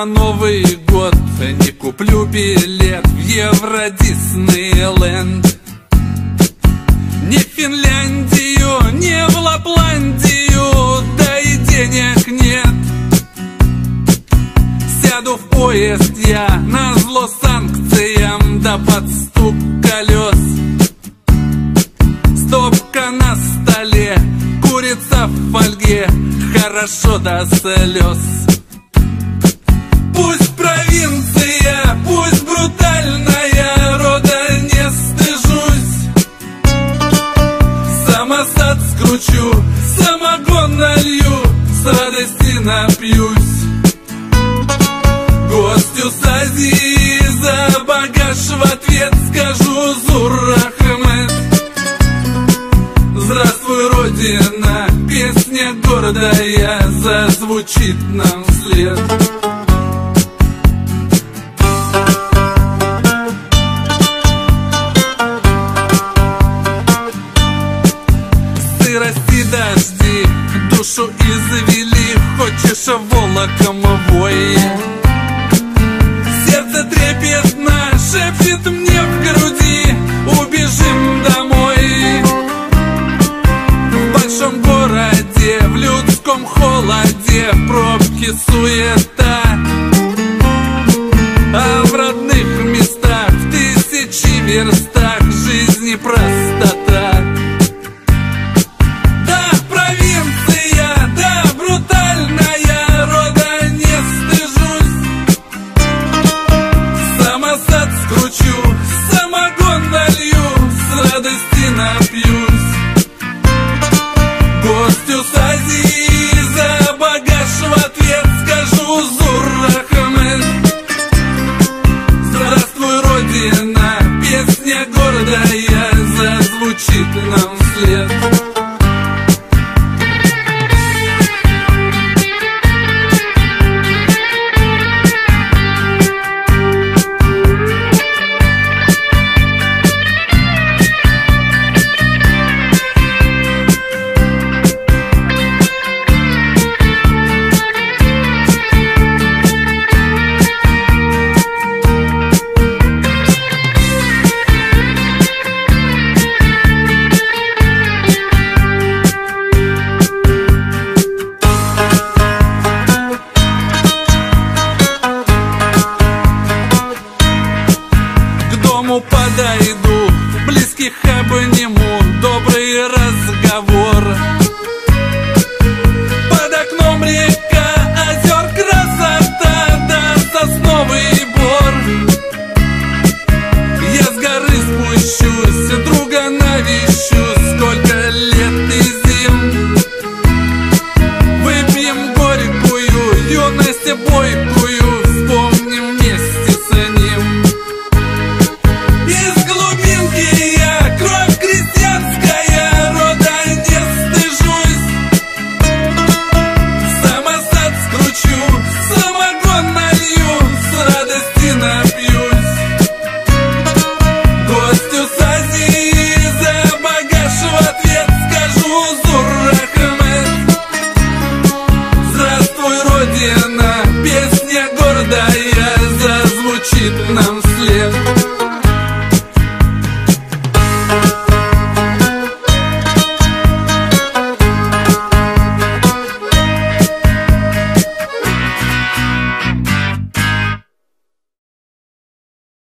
на Новый год не куплю билет в Евро-Диснейленд. Не в Финляндию, не в Лапландию, да и денег нет. Сяду в поезд я назло санкциям, да под стук колес. Стопка на столе, курица в фольге, хорошо до слез. Пусть провинция, пусть брутальная, рода не стыжусь. Самосад скручу, самогон налью, с радости напьюсь. Гостю с Азии за багаж в ответ скажу Зур Ахмед. Здравствуй, Родина, песня гордая зазвучит нам вслед. Сырости дожди душу извели, хочешь волоком вой. Сердце трепетно шепчет мне в груди: убежим домой. В большом городе, в людском холоде, пробки, суета, а в родных местах, в тысячи верстах жизни простота. Да, провинция, да, брутальная, рода не стыжусь. Самосад скручу,